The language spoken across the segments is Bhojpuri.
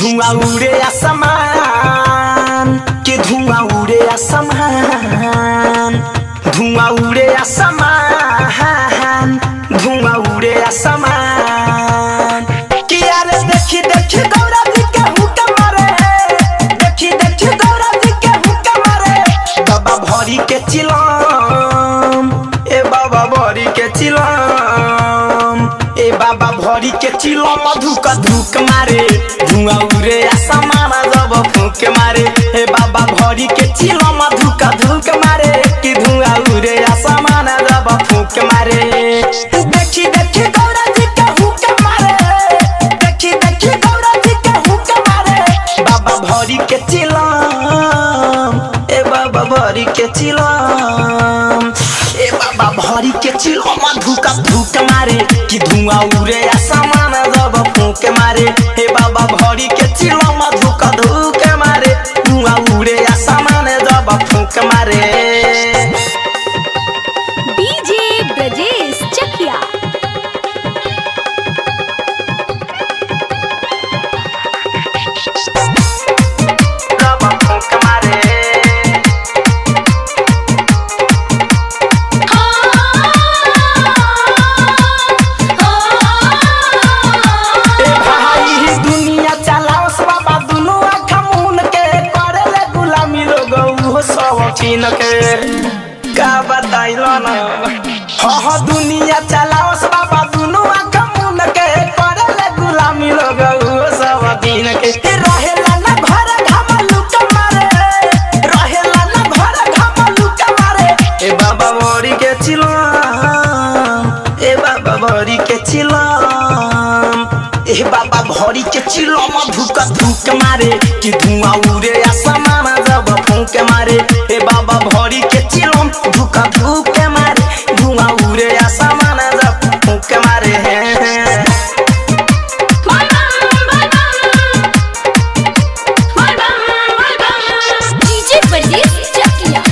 धुआं उड़े आसमान, कि धुआं उड़े आसमान, धुआं उड़े आसमान, धुआं उड़े आसमान। कि यारे देखी देखी गौरा जी के हुक्का मारे, देखी देखी गौरा जी के हुक्का मारे। बाबा भरी के चिलम, ए बाबा भरी के चिलम, ए बाबा भरी के चिलम धुक धुक मारे। धुआं उड़े आसमान जब फूंक मारे, हे बाबा भरी के चिलम धुक धुक मारे। कि धुआं उड़े आसमान जब फूंक मारे। देखी देखी गौरा जी के हुक्का मारे, देखी देखी गौरा जी के हुक्का मारे। बाबा भरी के चिलम, ए बाबा भरी के चिलम, ए बाबा भरी के चिलम धुक धुक मारे। कि धुआं उड़े आसमान जब फूंक मारे, हे बाबा भरी के चिलम धुक धुक मारे। धुआं उड़े आसमान जब फूंक मारे। डीजे ब्रजेश चकिया। जब फूंक मारे, ए भाई दुनिया चलाओ बाबा दुनु आँख मुन के, करेले गुलामी लोग उहो सब छीन के। का बताइलो ना, हाँ दुनिया चलाओ बाबा दुनु आँख मुन के, करेले गुलामी लोग उहो सब छीन के। रहेला ना घर घाम लुक मारे, रहेला ना घर घाम लुक मारे। ए बाबा भरी के चिलम, ए बाबा भरी के चिलम, ए बाबा भरी के चिलम धुक धुक मारे। कि धुआं उड़े आसमान जब फूंक मारे, ए बाबा भरी के चिलम धुक धुक मारे। धुआं उड़े आसमान जब फूंक मारे। डीजे ब्रजेश चकिया।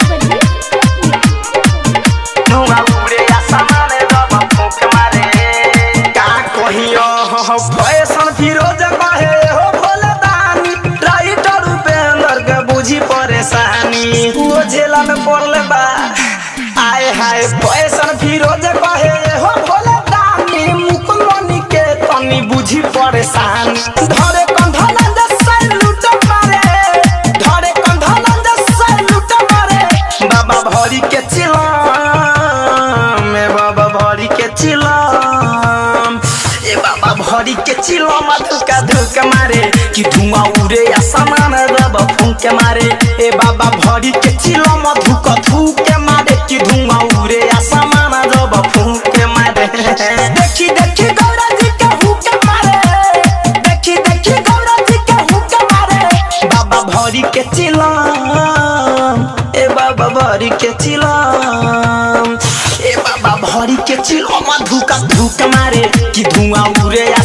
धुआं उड़े आसमान जब फूंक मारे। का कहियो फैशन फिरोज कहे हो भोले दानी, राइटर उपेंद्र के बुझी परेशानी। वो झेला में पड़ले बा, आए हाय फैशन फिरोज कहे हो भोले दानी, मुकुलनी के तनी बुझी परेशानी। धरे कंधला जैसे लूट मारे, धरे कंधला जैसे लूट मारे। बाबा भरी के चिलम, ए बाबा भरी के चिलम, ए बाबा भरी के चिलम धुक धुक मारे। कि धुआं उड़े आसमान जब फूंक मारे, ए बाबा भरी के चिलम धुक धुक मारे। कि धुआं उड़े आसमान जब फूंक मारे। देखी देखी गौरा जी के हुक्का मारे, देखी देखी गौरा जी के हुक्का मारे। बाबा भरी के चिलम, ए बाबा भरी के चिलम, ए बाबा भरी के चिलम धुक धुक मारे। कि धुआं उड़े